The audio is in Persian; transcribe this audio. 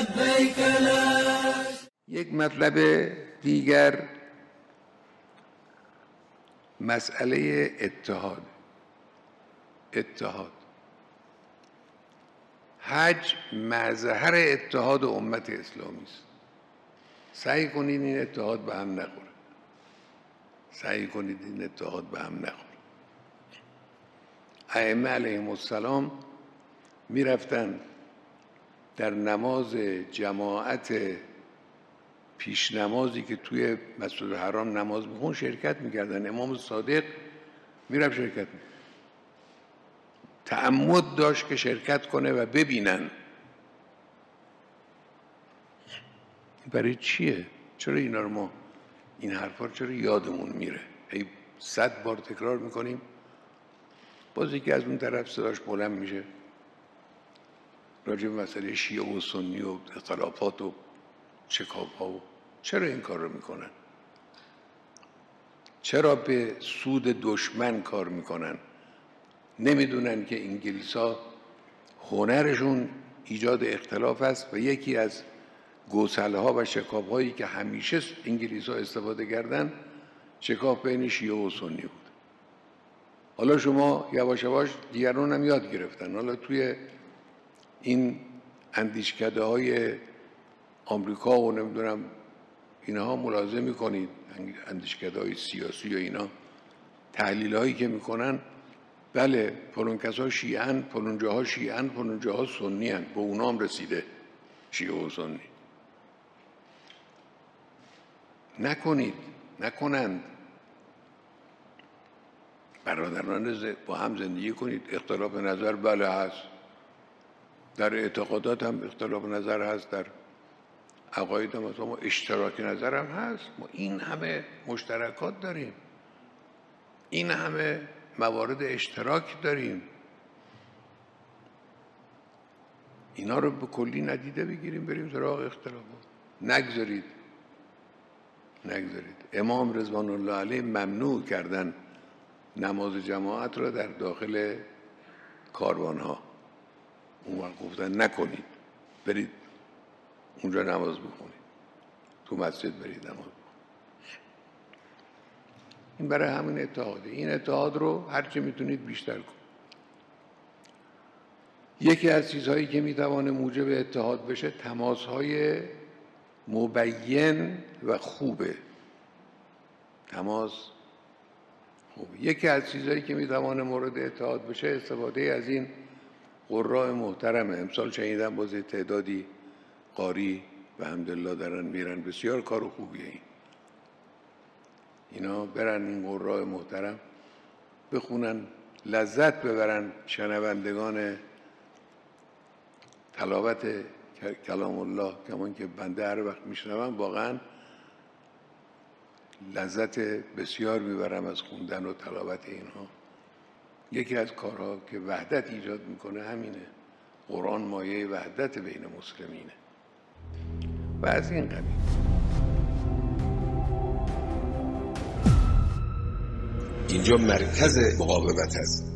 لبیک لا. یک مطلب دیگر مسئله اتحاد. حج مظهر اتحاد امت اسلامی است. سعی کنید این اتحاد به هم نخوره. ائمه علیهم السلام میرفتن در نماز جماعت پیش نمازی که توی مسجد الحرام نماز میخون شرکت میکردن. امام صادق میرفت شرکت میکرد. تعمد داشت که شرکت کنه و ببینن. برای چیه؟ چرا اینا رو ما این حرفا رو چرا یادمون میره؟ 100 بار تکرار میکنیم، باز یکی از اون طرف صداش بلند میشه راجع به مسئله شیعه و سنی و اختلافات و شکاف‌ها. و چرا این کار رو میکنن؟ چرا به سود دشمن کار میکنن؟ نمیدونن که انگلیس‌ها هنرشون ایجاد اختلاف است و یکی از گسل‌ها و شکاف‌هایی که همیشه انگلیس‌ها استفاده کردن شکاف بین شیعه و سنی بود. حالا شما یواش یواش دیگران هم یاد گرفتن. حالا توی این اندیشکده‌های آمریکا و نمیدونم اینها ملاحظه میکنید، اندیشکده‌های سیاسی و اینا تحلیل‌هایی که میکنن، بله فلان کسا شیعه‌اند، فلان جاها شیعه‌اند، فلان جاها سنی‌اند. به اونا هم رسیده شیعه و سنی. نکنند. برادران با هم زندگی کنید. اختلاف نظر بله هست، در اعتقادات هم اختلاف نظر هست، در عقاید هم ما اشتراک نظر هم هست. ما این همه مشترکات داریم، این همه موارد اشتراک داریم. اینا رو به کلی ندیده بگیریم بریم سراغ اختلافات. نگذارید. امام رضوان الله علیه ممنوع کردن نماز جماعت را در داخل کاروانها. اون وقت گفتن نکنید، برید اونجا نماز بخونید، تو مسجد برید نماز بخونید. این برای همین اتحاده. این اتحاد رو هرچی میتونید بیشتر کنید. یکی از چیزهایی که میتوانه موجب اتحاد بشه تماسهای مبین و خوبه. یکی از چیزهایی که میتوانه مورد اتحاد بشه استفاده از این قراء محترمه. امسال شنیدم باز تعدادی قاری به حمدالله دارن میرن. بسیار کار خوبیه اینا برن این قراء محترم بخونن، لذت ببرن شنوندگان تلاوت کلام الله. کمان که بنده هر وقت میشنوم واقعا لذت بسیار میبرم از خوندن و تلاوت اینها. یکی از کارها که وحدت ایجاد میکنه همینه. قرآن مایه وحدت بین مسلمینه و از این قبیل. اینجا مرکز مقاومت است.